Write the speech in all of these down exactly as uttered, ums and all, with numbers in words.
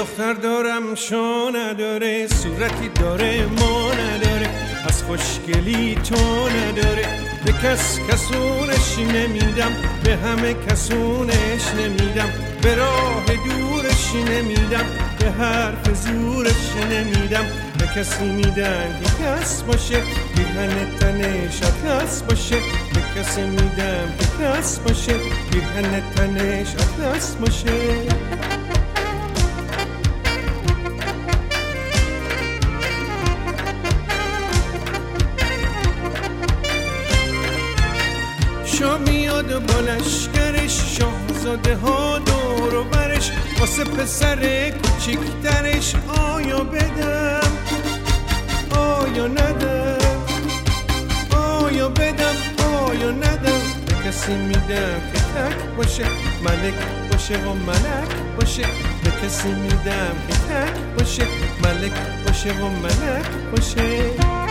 دختر دارم شو نداره، صورتی داره ما نداره، از خوشگلی تو نداره. به کس کسونش نمیدم، به همه کسونش نمیدم، به راه دورش نمیدم، به حرف زورش نمیدم. به کسی میدن که کس باشه، بیهن تنش اطلس باشه. به کسی میدم که کس باشه، بیهن تنش اطلس باشه. شاه میاد و با لشکرش، شاهزاده ها دور و برش، واسه پسر کوچیکترش آیا بدم آیا ندم، آیا بدم آیا ندم. به کسی میدم که تک باشه، ملک باشه و ملک باشه. به کسی میدم که تک باشه، ملک باشه و ملک باشه.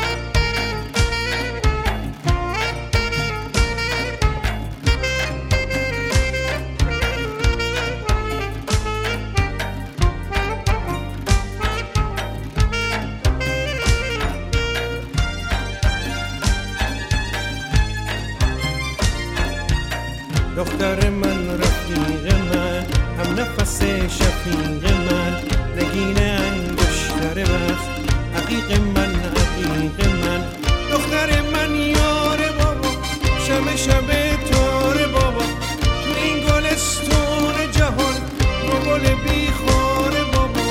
دختر من رفیق من، هم نفس شفیق من، نگین انگشتر وقت، عقیق من عقیق من. دختر من یار بابا، شب شب تار بابا، تو این گلستون جهان رو گل بیخار بابا.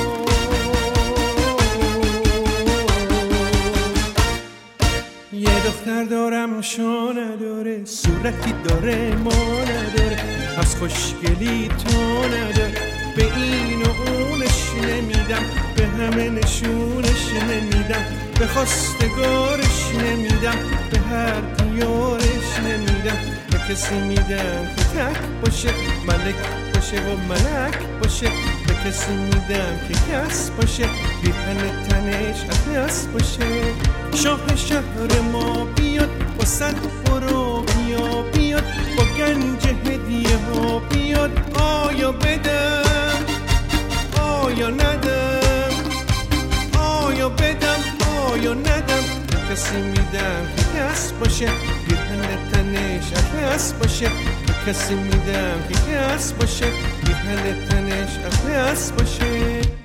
یه دختر دارم شو نداره، صورتی داره ما نداره، از خوشگلی تو نداره. به این و اونش نمیدم، به همه نشونش نمیدم، به خواستگارش نمیدم، به هر دیارش نمیدم. به کسی میدم که تک باشه، ملک باشه و ملک باشه. به کسی میدم که کس باشه، بیهن تنش اطلس باشه. شاه شهر ما بیاد، با صد برو بیا بیاد، با گنج هدیه ها بیاد. آیا بدم آیا ندم، آیا بدم آیا ندم. به کسی میدم که کس باشه، بیهن تنش اطلس باشه. به کسی میدم که کس باشه، بیهن تنش اطلس باشه.